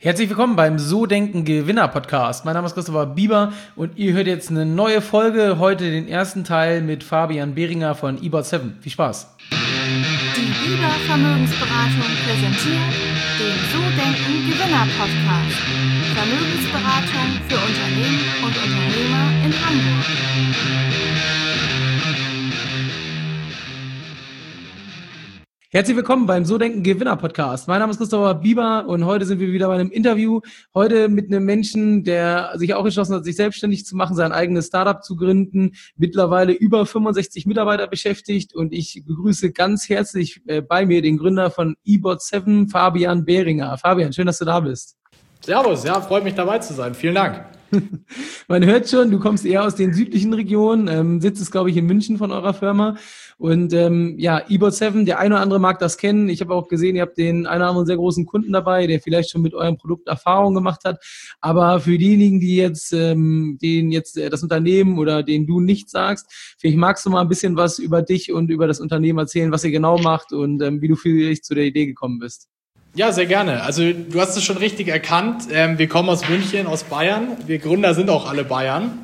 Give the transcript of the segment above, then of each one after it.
Herzlich willkommen beim So Denken Gewinner Podcast. Mein Name ist Christopher Bieber und ihr hört jetzt eine neue Folge, heute den ersten Teil mit Fabian Behringer von eBot7. Viel Spaß! Die Bieber Vermögensberatung präsentiert den So Denken Gewinner Podcast. Vermögensberatung für Unternehmen und Unternehmer in Hamburg. Herzlich willkommen beim So Denken Gewinner Podcast. Mein Name ist Christopher Bieber und heute sind wir wieder bei einem Interview. Heute mit einem Menschen, der sich auch entschlossen hat, sich selbstständig zu machen, sein eigenes Startup zu gründen, mittlerweile über 65 Mitarbeiter beschäftigt, und ich begrüße ganz herzlich bei mir den Gründer von eBot7, Fabian Behringer. Fabian, schön, dass du da bist. Servus, ja, freut mich dabei zu sein. Vielen Dank. Man hört schon, du kommst eher aus den südlichen Regionen, sitzt, glaube ich, in München von eurer Firma. Und eBot7, der eine oder andere mag das kennen. Ich habe auch gesehen, ihr habt den einen oder anderen sehr großen Kunden dabei, der vielleicht schon mit eurem Produkt Erfahrung gemacht hat. Aber für diejenigen, die jetzt, denen jetzt das Unternehmen oder denen du nicht sagst, vielleicht magst du mal ein bisschen was über dich und über das Unternehmen erzählen, was ihr genau macht und wie du vielleicht zu der Idee gekommen bist. Ja, sehr gerne. Also du hast es schon richtig erkannt. Wir kommen aus München, aus Bayern. Wir Gründer sind auch alle Bayern.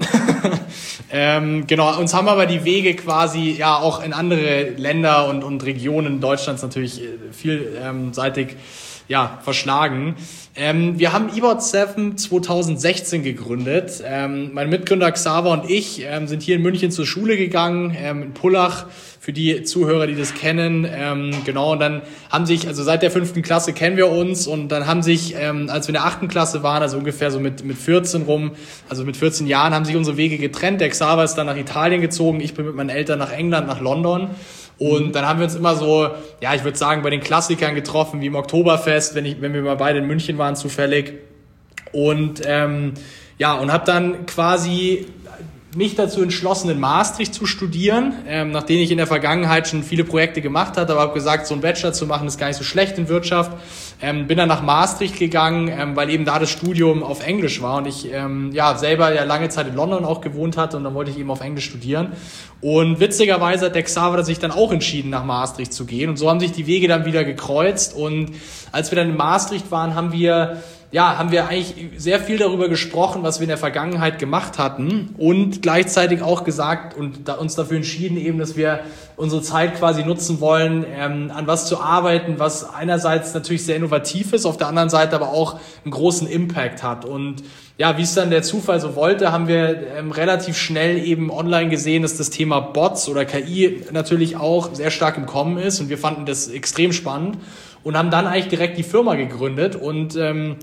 Genau, uns haben aber die Wege quasi ja auch in andere Länder und Regionen Deutschlands natürlich vielseitig verschlagen. Wir haben eBot7 2016 gegründet. Mein Mitgründer Xaver und ich sind hier in München zur Schule gegangen, in Pullach, für die Zuhörer, die das kennen. Und dann haben sich, also seit der 5. Klasse kennen wir uns, und dann haben sich, als wir in der 8. Klasse waren, also ungefähr so mit 14 rum, also mit 14 Jahren, haben sich unsere Wege getrennt. Der Xaver ist dann nach Italien gezogen, ich bin mit meinen Eltern nach England, nach London. Und dann haben wir uns immer so, ja, ich würde sagen, bei den Klassikern getroffen, wie im Oktoberfest, wenn wir mal beide in München waren, zufällig. Und und habe dann quasi mich dazu entschlossen, in Maastricht zu studieren, nachdem ich in der Vergangenheit schon viele Projekte gemacht hatte, aber habe gesagt, so einen Bachelor zu machen ist gar nicht so schlecht in Wirtschaft. Bin dann nach Maastricht gegangen, weil eben da das Studium auf Englisch war und ich selber ja lange Zeit in London auch gewohnt hatte, und dann wollte ich eben auf Englisch studieren. Und witzigerweise hat der Xaver sich dann auch entschieden, nach Maastricht zu gehen, und so haben sich die Wege dann wieder gekreuzt. Und als wir dann in Maastricht waren, haben wir eigentlich sehr viel darüber gesprochen, was wir in der Vergangenheit gemacht hatten, und gleichzeitig auch gesagt und uns dafür entschieden eben, dass wir unsere Zeit quasi nutzen wollen, an was zu arbeiten, was einerseits natürlich sehr innovativ ist, auf der anderen Seite aber auch einen großen Impact hat. Und ja, wie es dann der Zufall so wollte, haben wir relativ schnell eben online gesehen, dass das Thema Bots oder KI natürlich auch sehr stark im Kommen ist, und wir fanden das extrem spannend und haben dann eigentlich direkt die Firma gegründet. Und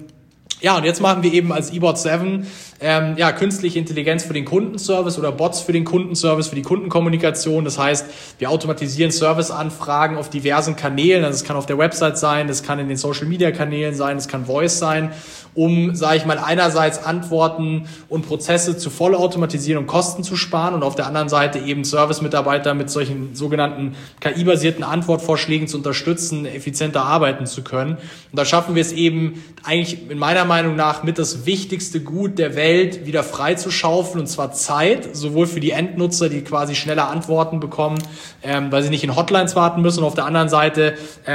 und jetzt machen wir eben als eBot7 künstliche Intelligenz für den Kundenservice oder Bots für den Kundenservice, für die Kundenkommunikation. Das heißt, wir automatisieren Serviceanfragen auf diversen Kanälen. Also es kann auf der Website sein, das kann in den Social-Media-Kanälen sein, es kann Voice sein, um, sage ich mal, einerseits Antworten und Prozesse zu vollautomatisieren und Kosten zu sparen, und auf der anderen Seite eben Service-Mitarbeiter mit solchen sogenannten KI-basierten Antwortvorschlägen zu unterstützen, effizienter arbeiten zu können. Und da schaffen wir es eben eigentlich in meiner Meinung nach mit das wichtigste Gut der Welt wieder frei zu schaufeln, und zwar Zeit, sowohl für die Endnutzer, die quasi schneller Antworten bekommen, weil sie nicht in Hotlines warten müssen, und auf der anderen Seite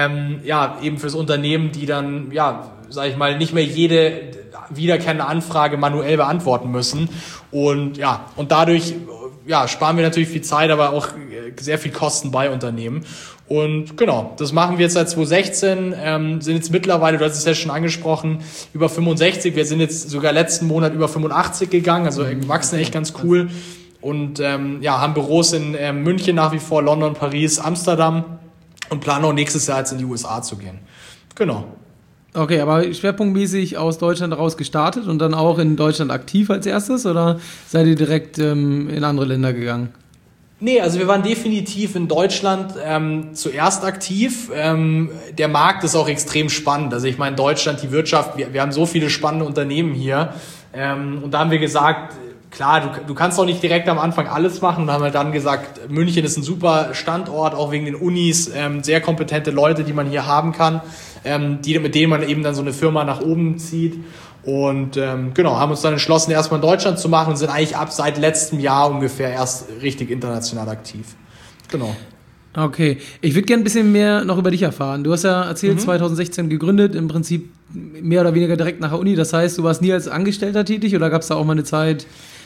eben fürs Unternehmen, die dann sage ich mal, nicht mehr jede wiederkehrende Anfrage manuell beantworten müssen. Und dadurch sparen wir natürlich viel Zeit, aber auch sehr viel Kosten bei Unternehmen. Und genau, das machen wir jetzt seit 2016, sind jetzt mittlerweile, du hast es ja schon angesprochen, über 65. Wir sind jetzt sogar letzten Monat über 85 gegangen, also wachsen echt ganz cool. Und haben Büros in München nach wie vor, London, Paris, Amsterdam, und planen auch nächstes Jahr jetzt in die USA zu gehen. Genau. Okay, aber schwerpunktmäßig aus Deutschland raus gestartet und dann auch in Deutschland aktiv als erstes, oder seid ihr direkt in andere Länder gegangen? Nee, also wir waren definitiv in Deutschland zuerst aktiv. Der Markt ist auch extrem spannend. Also ich meine, Deutschland, die Wirtschaft, wir haben so viele spannende Unternehmen hier. Und da haben wir gesagt, klar, du kannst auch nicht direkt am Anfang alles machen. Und haben wir dann gesagt, München ist ein super Standort, auch wegen den Unis, sehr kompetente Leute, die man hier haben kann, mit denen man eben dann so eine Firma nach oben zieht. Und haben uns dann entschlossen, erstmal in Deutschland zu machen, und sind eigentlich seit letztem Jahr ungefähr erst richtig international aktiv. Genau. Okay, ich würde gerne ein bisschen mehr noch über dich erfahren. Du hast ja erzählt, 2016 gegründet, im Prinzip mehr oder weniger direkt nach der Uni. Das heißt, du warst nie als Angestellter tätig oder gab es da auch mal eine Zeit?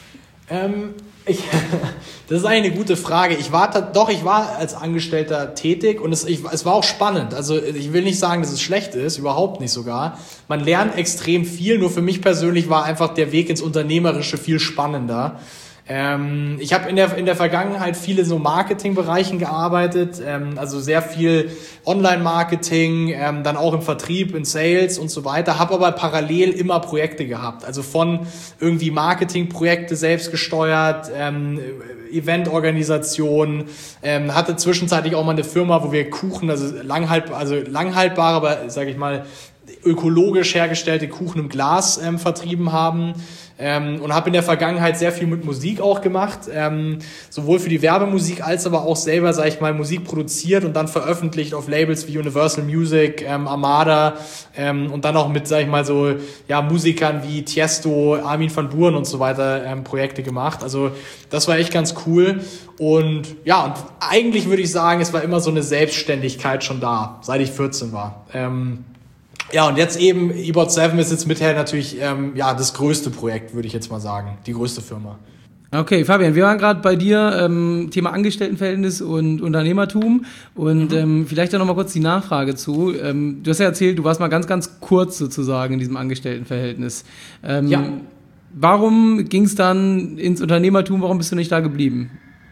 Das ist eigentlich eine gute Frage. Ich war als Angestellter tätig und es war auch spannend. Also ich will nicht sagen, dass es schlecht ist, überhaupt nicht sogar. Man lernt extrem viel, nur für mich persönlich war einfach der Weg ins Unternehmerische viel spannender. Ich habe in der Vergangenheit viele so Marketingbereichen gearbeitet, also sehr viel Online-Marketing, dann auch im Vertrieb, in Sales und so weiter, habe aber parallel immer Projekte gehabt, also von irgendwie Marketingprojekte selbst gesteuert, Eventorganisation, hatte zwischenzeitlich auch mal eine Firma, wo wir Kuchen, also langhaltbare, aber sage ich mal ökologisch hergestellte Kuchen im Glas vertrieben haben. Und habe in der Vergangenheit sehr viel mit Musik auch gemacht, sowohl für die Werbemusik als aber auch selber, sag ich mal, Musik produziert und dann veröffentlicht auf Labels wie Universal Music, Armada und dann auch mit, sag ich mal, so Musikern wie Tiesto, Armin van Buuren und so weiter Projekte gemacht. Also das war echt ganz cool und und eigentlich würde ich sagen, es war immer so eine Selbstständigkeit schon da, seit ich 14 war. Und jetzt eben, eBot7 ist jetzt mither natürlich das größte Projekt, würde ich jetzt mal sagen, die größte Firma. Okay, Fabian, wir waren gerade bei dir, Thema Angestelltenverhältnis und Unternehmertum und vielleicht da nochmal kurz die Nachfrage zu. Du hast ja erzählt, du warst mal ganz, ganz kurz sozusagen in diesem Angestelltenverhältnis. Warum ging es dann ins Unternehmertum, warum bist du nicht da geblieben?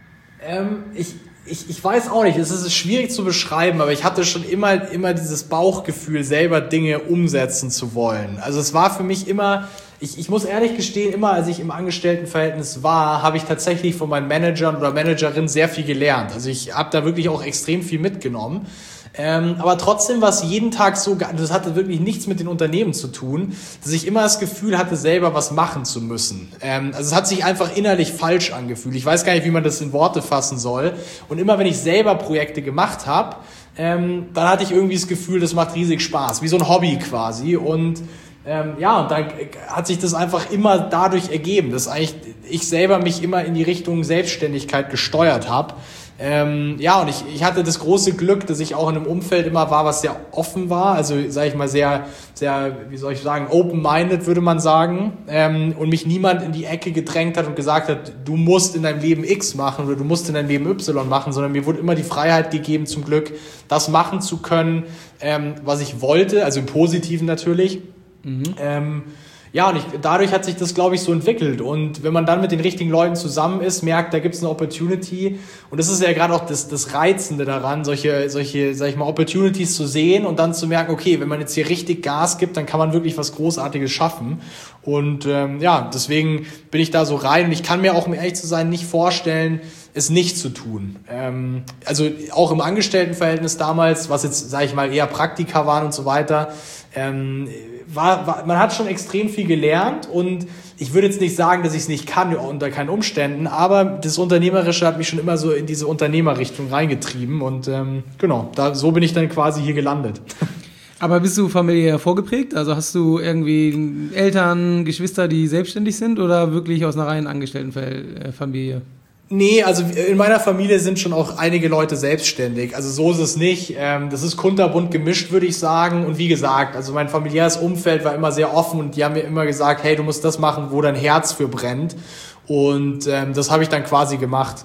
Ich weiß auch nicht, es ist schwierig zu beschreiben, aber ich hatte schon immer dieses Bauchgefühl, selber Dinge umsetzen zu wollen. Also es war für mich immer, ich muss ehrlich gestehen, immer als ich im Angestelltenverhältnis war, habe ich tatsächlich von meinen Managern oder Managerinnen sehr viel gelernt. Also ich habe da wirklich auch extrem viel mitgenommen. Aber trotzdem war es jeden Tag so, das hatte wirklich nichts mit den Unternehmen zu tun, dass ich immer das Gefühl hatte, selber was machen zu müssen. Also es hat sich einfach innerlich falsch angefühlt. Ich weiß gar nicht, wie man das in Worte fassen soll. Und immer wenn ich selber Projekte gemacht habe, dann hatte ich irgendwie das Gefühl, das macht riesig Spaß, wie so ein Hobby quasi. Und und dann hat sich das einfach immer dadurch ergeben, dass eigentlich ich selber mich immer in die Richtung Selbstständigkeit gesteuert habe. Und ich hatte das große Glück, dass ich auch in einem Umfeld immer war, was sehr offen war, also sage ich mal sehr, sehr, wie soll ich sagen, open-minded würde man sagen, und mich niemand in die Ecke gedrängt hat und gesagt hat, du musst in deinem Leben X machen oder du musst in deinem Leben Y machen, sondern mir wurde immer die Freiheit gegeben, zum Glück, das machen zu können, was ich wollte, also im Positiven natürlich. Dadurch hat sich das, glaube ich, so entwickelt. Und wenn man dann mit den richtigen Leuten zusammen ist, merkt, da gibt es eine Opportunity. Und das ist ja gerade auch das Reizende daran, solche, sag ich mal, Opportunities zu sehen und dann zu merken, okay, wenn man jetzt hier richtig Gas gibt, dann kann man wirklich was Großartiges schaffen. Und deswegen bin ich da so rein. Und ich kann mir auch, um ehrlich zu sein, nicht vorstellen, es nicht zu tun. Also auch im Angestelltenverhältnis damals, was jetzt, sage ich mal, eher Praktika waren und so weiter, man hat schon extrem viel gelernt und ich würde jetzt nicht sagen, dass ich es nicht kann unter keinen Umständen, aber das Unternehmerische hat mich schon immer so in diese Unternehmerrichtung reingetrieben und so bin ich dann quasi hier gelandet. Aber bist du familiär vorgeprägt? Also hast du irgendwie Eltern, Geschwister, die selbstständig sind oder wirklich aus einer reinen Angestelltenfamilie? Nee, also in meiner Familie sind schon auch einige Leute selbstständig. Also so ist es nicht. Das ist kunterbunt gemischt, würde ich sagen. Und wie gesagt, also mein familiäres Umfeld war immer sehr offen und die haben mir immer gesagt, hey, du musst das machen, wo dein Herz für brennt. Und das habe ich dann quasi gemacht.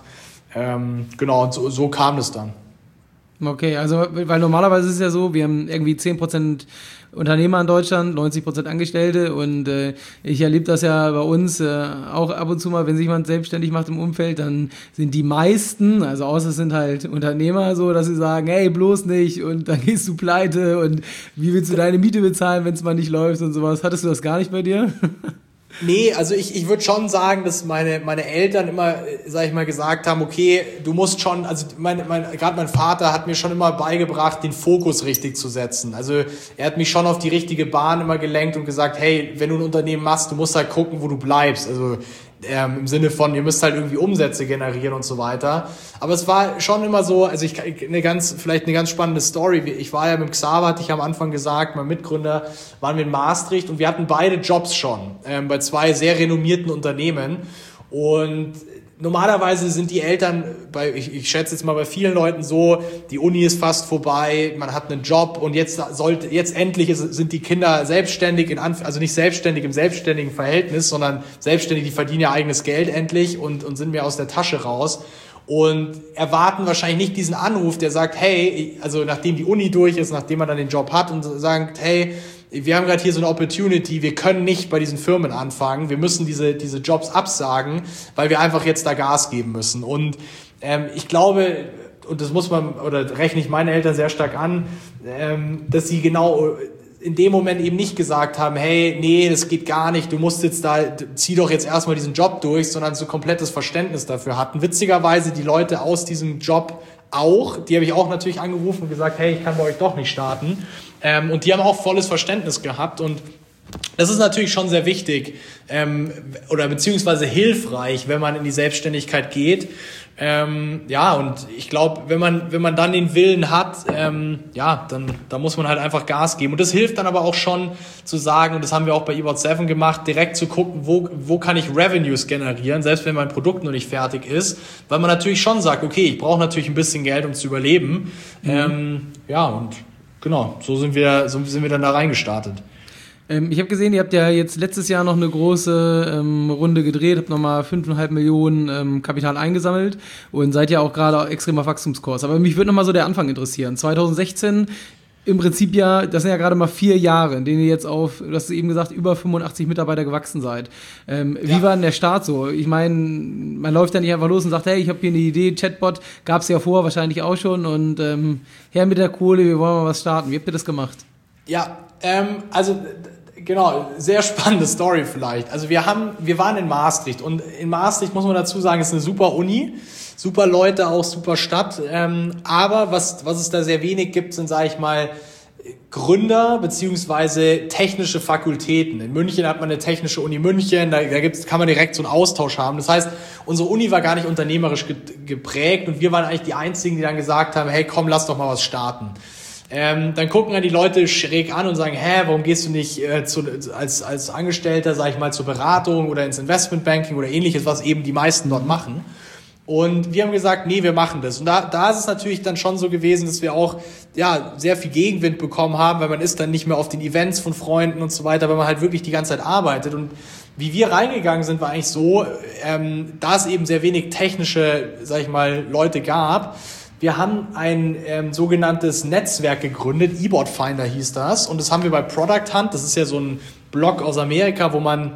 Und so kam es dann. Okay, also weil normalerweise ist es ja so, wir haben irgendwie 10% Unternehmer in Deutschland, 90% Angestellte und ich erlebe das ja bei uns auch ab und zu mal, wenn sich jemand selbstständig macht im Umfeld, dann sind die meisten, also außer es sind halt Unternehmer so, dass sie sagen, hey, bloß nicht und dann gehst du pleite und wie willst du deine Miete bezahlen, wenn es mal nicht läuft und sowas. Hattest du das gar nicht bei dir? Nee, also ich würde schon sagen, dass meine Eltern immer, sag ich mal, gesagt haben, okay, du musst schon, also gerade mein Vater hat mir schon immer beigebracht, den Fokus richtig zu setzen. Also er hat mich schon auf die richtige Bahn immer gelenkt und gesagt, hey, wenn du ein Unternehmen machst, du musst halt gucken, wo du bleibst. Also im Sinne von, ihr müsst halt irgendwie Umsätze generieren und so weiter. Aber es war schon immer so, also vielleicht eine ganz spannende Story. Ich war ja mit Xaver, hatte ich am Anfang gesagt, mein Mitgründer, waren wir in Maastricht und wir hatten beide Jobs schon bei 2 sehr renommierten Unternehmen. Und normalerweise sind die Eltern, ich schätze jetzt mal bei vielen Leuten so, die Uni ist fast vorbei, man hat einen Job und jetzt endlich sind die Kinder selbstständig, also nicht selbstständig im selbstständigen Verhältnis, sondern selbstständig, die verdienen ja eigenes Geld endlich und sind mehr aus der Tasche raus. Und erwarten wahrscheinlich nicht diesen Anruf, der sagt, hey, also nachdem die Uni durch ist, nachdem man dann den Job hat und sagt, hey, wir haben gerade hier so eine Opportunity, wir können nicht bei diesen Firmen anfangen, wir müssen diese Jobs absagen, weil wir einfach jetzt da Gas geben müssen. Und ich glaube, und das muss man, oder rechne ich meine Eltern sehr stark an, dass sie genau in dem Moment eben nicht gesagt haben, hey, nee, das geht gar nicht, du musst jetzt zieh doch jetzt erstmal diesen Job durch, sondern so komplettes Verständnis dafür hatten. Witzigerweise die Leute aus diesem Job auch, die habe ich auch natürlich angerufen und gesagt, hey, ich kann bei euch doch nicht starten. Und die haben auch volles Verständnis gehabt und das ist natürlich schon sehr wichtig oder beziehungsweise hilfreich, wenn man in die Selbstständigkeit geht. Ja, und ich glaube, wenn man dann den Willen hat, dann muss man halt einfach Gas geben. Und das hilft dann aber auch schon zu sagen, und das haben wir auch bei eBot7 gemacht, direkt zu gucken, wo kann ich Revenues generieren, selbst wenn mein Produkt noch nicht fertig ist, weil man natürlich schon sagt, okay, ich brauche natürlich ein bisschen Geld, um zu überleben. Und genau, so sind wir dann da reingestartet. Ich habe gesehen, ihr habt ja jetzt letztes Jahr noch eine große Runde gedreht, habt nochmal 5,5 Millionen Kapital eingesammelt und seid ja auch gerade extrem auf Wachstumskurs. Aber mich würde nochmal so der Anfang interessieren. 2016 im Prinzip ja, das sind ja gerade mal 4 Jahre, in denen ihr jetzt auf, du hast eben gesagt, über 85 Mitarbeiter gewachsen seid. Wie war denn der Start so? Ich meine, man läuft ja nicht einfach los und sagt, hey, ich habe hier eine Idee, Chatbot, gab es ja vorher wahrscheinlich auch schon und her mit der Kohle, wir wollen mal was starten. Wie habt ihr das gemacht? Ja, genau, sehr spannende Story vielleicht. Also wir waren in Maastricht und in Maastricht muss man dazu sagen, ist eine super Uni, super Leute, auch super Stadt. Aber was es da sehr wenig gibt, sind, sage ich mal, Gründer beziehungsweise technische Fakultäten. In München hat man eine technische Uni München, kann man direkt so einen Austausch haben. Das heißt, unsere Uni war gar nicht unternehmerisch geprägt und wir waren eigentlich die Einzigen, die dann gesagt haben, hey komm, lass doch mal was starten. Dann gucken dann die Leute schräg an und sagen, warum gehst du nicht als Angestellter, sag ich mal, zur Beratung oder ins Investmentbanking oder ähnliches, was eben die meisten dort machen. Und wir haben gesagt, nee, wir machen das. Und da ist es natürlich dann schon so gewesen, dass wir auch sehr viel Gegenwind bekommen haben, weil man ist dann nicht mehr auf den Events von Freunden und so weiter, weil man halt wirklich die ganze Zeit arbeitet. Und wie wir reingegangen sind, war eigentlich so, da es eben sehr wenig technische, sag ich mal, Leute gab. Wir haben ein sogenanntes Netzwerk gegründet, eBot Finder hieß das, und das haben wir bei Product Hunt, das ist ja so ein Blog aus Amerika,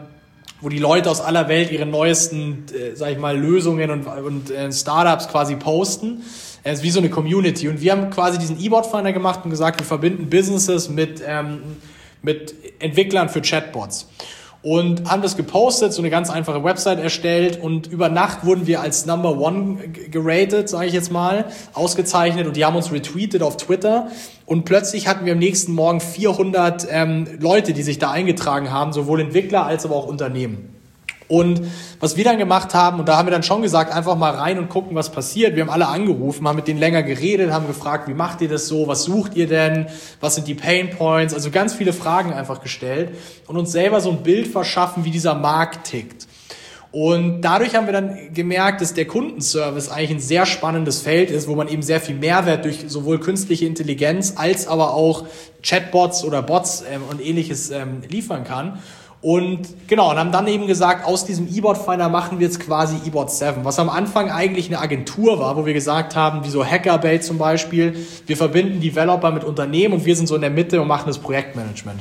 wo die Leute aus aller Welt ihre neuesten, sag ich mal, Lösungen und Startups quasi posten. Es ist wie so eine Community und wir haben quasi diesen eBot Finder gemacht und gesagt, wir verbinden Businesses mit Entwicklern für Chatbots. Und haben das gepostet, so eine ganz einfache Website erstellt und über Nacht wurden wir als Number One geratet, sage ich jetzt mal, ausgezeichnet und die haben uns retweetet auf Twitter und plötzlich hatten wir am nächsten Morgen 400 Leute, die sich da eingetragen haben, sowohl Entwickler als aber auch Unternehmen. Und was wir dann gemacht haben, und da haben wir dann schon gesagt, einfach mal rein und gucken, was passiert. Wir haben alle angerufen, haben mit denen länger geredet, haben gefragt, wie macht ihr das so, was sucht ihr denn, was sind die Pain Points, also ganz viele Fragen einfach gestellt und uns selber so ein Bild verschaffen, wie dieser Markt tickt. Und dadurch haben wir dann gemerkt, dass der Kundenservice eigentlich ein sehr spannendes Feld ist, wo man eben sehr viel Mehrwert durch sowohl künstliche Intelligenz als aber auch Chatbots oder Bots und ähnliches liefern kann. Und genau, und haben dann eben gesagt, aus diesem eBot Finder machen wir jetzt quasi eBot7, was am Anfang eigentlich eine Agentur war, wo wir gesagt haben, wie so Hackerbait zum Beispiel, wir verbinden Developer mit Unternehmen und wir sind so in der Mitte und machen das Projektmanagement.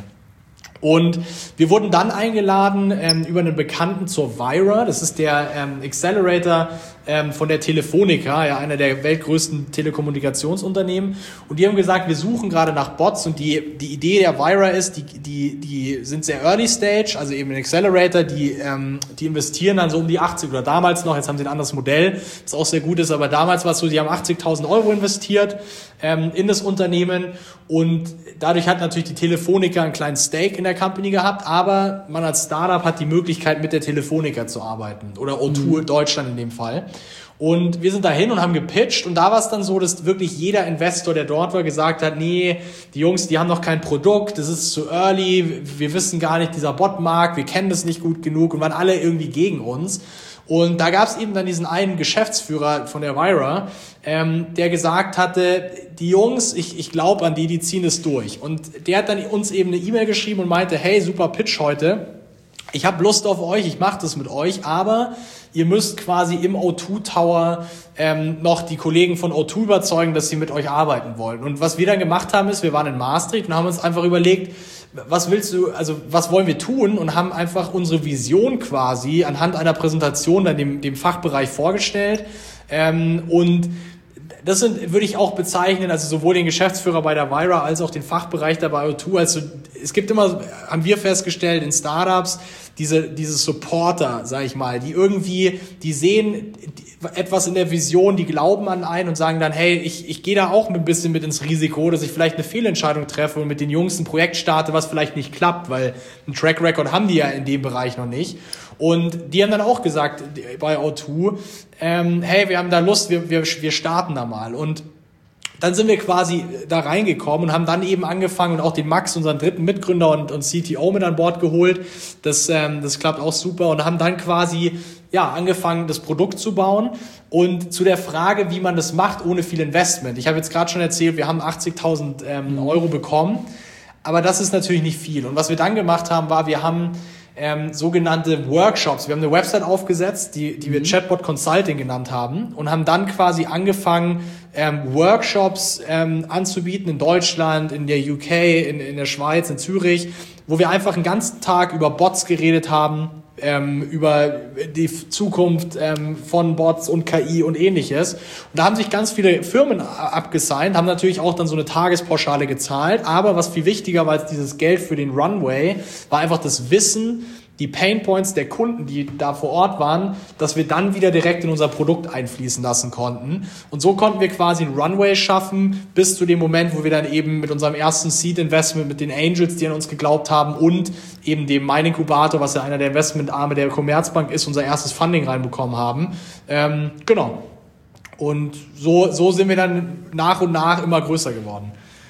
Und wir wurden dann eingeladen über einen Bekannten zur Vira, das ist der Accelerator von der Telefonica, einer der weltgrößten Telekommunikationsunternehmen. Und die haben gesagt, wir suchen gerade nach Bots und die Idee der Vira ist, die sind sehr early stage, also eben ein Accelerator, die investieren dann so um die 80 oder damals noch, jetzt haben sie ein anderes Modell, das auch sehr gut ist, aber damals war es so, die haben 80.000 Euro investiert in das Unternehmen und dadurch hat natürlich die Telefonica einen kleinen Stake in der Company gehabt, aber man als Startup hat die Möglichkeit, mit der Telefonica zu arbeiten oder O2 Deutschland in dem Fall. Und wir sind dahin und haben gepitcht und da war es dann so, dass wirklich jeder Investor, der dort war, gesagt hat, nee, die Jungs, die haben noch kein Produkt, das ist zu early, wir wissen gar nicht, dieser Bot-Markt, wir kennen das nicht gut genug und waren alle irgendwie gegen uns. Und da gab es eben dann diesen einen Geschäftsführer von der Vira, der gesagt hatte, die Jungs, ich glaube an die ziehen es durch. Und der hat dann uns eben eine E-Mail geschrieben und meinte, hey, super Pitch heute. Ich habe Lust auf euch, ich mache das mit euch, aber ihr müsst quasi im O2 Tower noch die Kollegen von O2 überzeugen, dass sie mit euch arbeiten wollen. Und was wir dann gemacht haben, ist, wir waren in Maastricht und haben uns einfach überlegt, was wollen wir tun? Und haben einfach unsere Vision quasi anhand einer Präsentation dann dem Fachbereich vorgestellt. Und das würde ich auch bezeichnen, also sowohl den Geschäftsführer bei der Vira als auch den Fachbereich da bei O2. Also es gibt immer, haben wir festgestellt, in Startups diese Supporter, sag ich mal, die sehen etwas in der Vision, die glauben an einen und sagen dann, hey, ich gehe da auch ein bisschen mit ins Risiko, dass ich vielleicht eine Fehlentscheidung treffe und mit den Jungs ein Projekt starte, was vielleicht nicht klappt, weil ein Track Record haben die ja in dem Bereich noch nicht. Und die haben dann auch gesagt bei O2, hey, wir haben da Lust, wir starten da mal. Und dann sind wir quasi da reingekommen und haben dann eben angefangen und auch den Max, unseren dritten Mitgründer und CTO mit an Bord geholt. Das klappt auch super und haben dann quasi angefangen, das Produkt zu bauen. Und zu der Frage, wie man das macht ohne viel Investment. Ich habe jetzt gerade schon erzählt, wir haben 80.000 Euro bekommen, aber das ist natürlich nicht viel. Und was wir dann gemacht haben, war, wir haben sogenannte Workshops. Wir haben eine Website aufgesetzt, die wir Chatbot Consulting genannt haben und haben dann quasi angefangen, Workshops anzubieten in Deutschland, in der UK, in der Schweiz, in Zürich, wo wir einfach einen ganzen Tag über Bots geredet haben, über die Zukunft von Bots und KI und ähnliches. Und da haben sich ganz viele Firmen abgesigned, haben natürlich auch dann so eine Tagespauschale gezahlt, aber was viel wichtiger war als dieses Geld für den Runway, war einfach das Wissen, die Painpoints der Kunden, die da vor Ort waren, dass wir dann wieder direkt in unser Produkt einfließen lassen konnten. Und so konnten wir quasi einen Runway schaffen, bis zu dem Moment, wo wir dann eben mit unserem ersten Seed-Investment, mit den Angels, die an uns geglaubt haben und eben dem Mein-Inkubator, was ja einer der Investmentarme der Commerzbank ist, unser erstes Funding reinbekommen haben. Genau. Und so sind wir dann nach und nach immer größer geworden.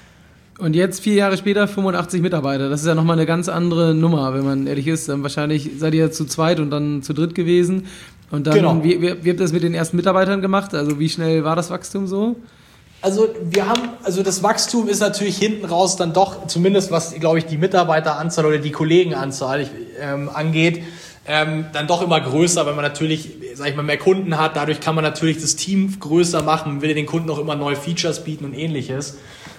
Und jetzt 4 Jahre später 85 Mitarbeiter. Das ist ja nochmal eine ganz andere Nummer, wenn man ehrlich ist. Wahrscheinlich seid ihr zu zweit und dann zu dritt gewesen. Und dann, genau. Wie habt ihr das mit den ersten Mitarbeitern gemacht? Also wie schnell war das Wachstum so? Also das Wachstum ist natürlich hinten raus dann doch, zumindest was, glaube ich, die Mitarbeiteranzahl oder die Kollegenanzahl angeht, dann doch immer größer, weil man natürlich, sag ich mal, mehr Kunden hat. Dadurch kann man natürlich das Team größer machen, will den Kunden auch immer neue Features bieten und ähnliches.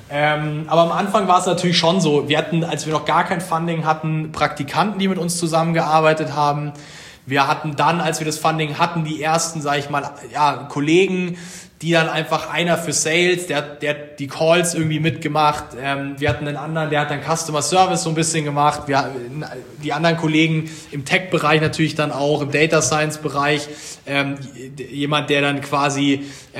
Aber am Anfang war es natürlich schon so, wir hatten, als wir noch gar kein Funding hatten, Praktikanten, die mit uns zusammengearbeitet haben. Wir hatten dann, als wir das Funding hatten, die ersten, sag ich mal, Kollegen, die dann einfach einer für Sales, der hat die Calls irgendwie mitgemacht. Wir hatten einen anderen, der hat dann Customer Service so ein bisschen gemacht. Die anderen Kollegen im Tech-Bereich natürlich dann auch, im Data Science-Bereich. Jemand, der dann quasi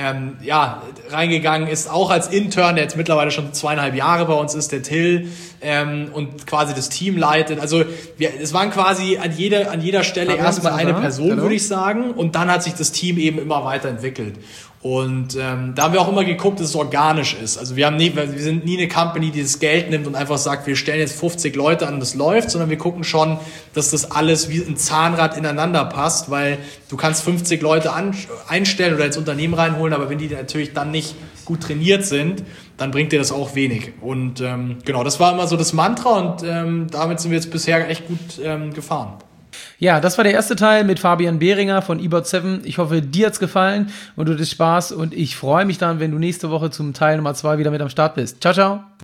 reingegangen ist, auch als Intern, der jetzt mittlerweile schon 2,5 Jahre bei uns ist, der Till, und quasi das Team leitet. Also es waren quasi an jeder Stelle erstmal eine Person, würde ich sagen. Und dann hat sich das Team eben immer weiterentwickelt. Und da haben wir auch immer geguckt, dass es organisch ist. Also wir sind nie eine Company, die das Geld nimmt und einfach sagt, wir stellen jetzt 50 Leute an und das läuft, sondern wir gucken schon, dass das alles wie ein Zahnrad ineinander passt, weil du kannst 50 Leute einstellen oder ins Unternehmen reinholen, aber wenn die natürlich dann nicht gut trainiert sind, dann bringt dir das auch wenig. Und genau, das war immer so das Mantra und damit sind wir jetzt bisher echt gut gefahren. Ja, das war der erste Teil mit Fabian Behringer von eBot7. Ich hoffe, dir hat's gefallen und du hattest Spaß und ich freue mich dann, wenn du nächste Woche zum Teil Nummer 2 wieder mit am Start bist. Ciao, ciao.